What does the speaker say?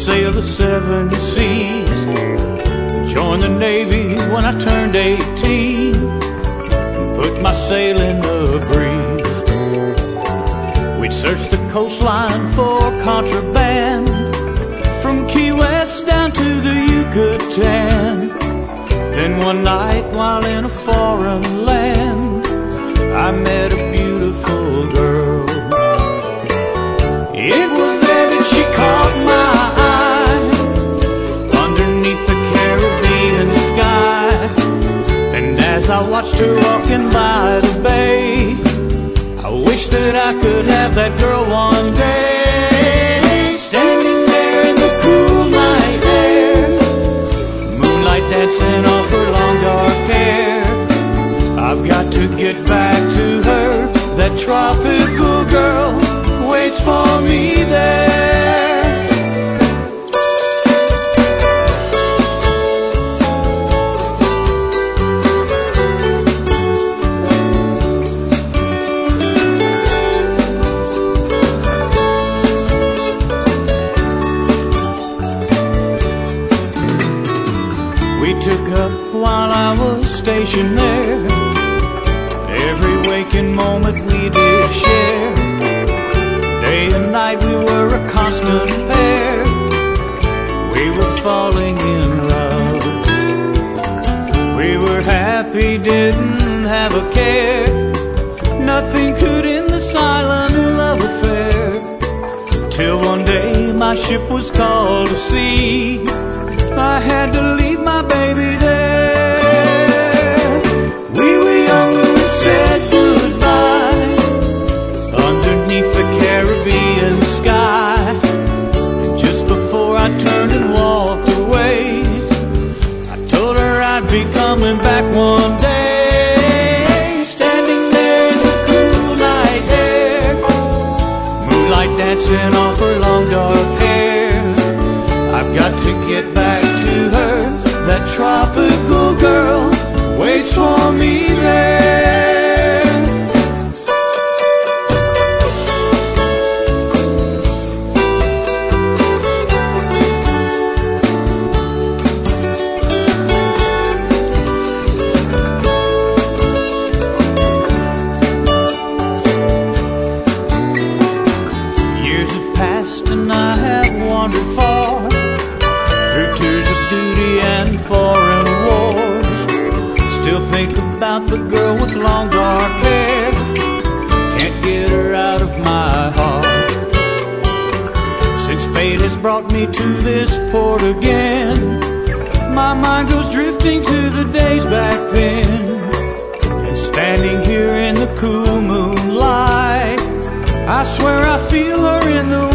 sail the 7 seas. Joined the Navy when I turned 18. Put my sail in the breeze. We'd search the coastline for contraband, from Key West down to the Yucatan. Then one night while in a foreign land, I met a beautiful girl. It was there that she caught my eye, underneath the Caribbean sky. And as I watched her walking by the bay, I wish that I could have that girl one day. Standing there in the cool night air, moonlight dancing off her long dark hair. I've got to get back to her. That tropical girl waits for me there. We took up while I was stationed there. Every waking moment we did share. Day and night we were a constant pair. We were falling in love. We were happy, didn't have a care. Nothing could end the silent love affair. Till one day my ship was called to sea. I had to leave my baby there. We were young when we said goodbye, underneath the Caribbean sky. Just before I turned and walked away, I told her I'd be coming back one day. Standing there in the cool night air, moonlight dancing off her long dark hair. I've got to get back to her. That tropical girl waits for me there. Years have passed and I have wandered far, through tours of duty and foreign wars. Still think about the girl with long dark hair. Can't get her out of my heart. Since fate has brought me to this port again, my mind goes drifting to the days back then. And standing here in the cool moonlight, I swear I feel her in the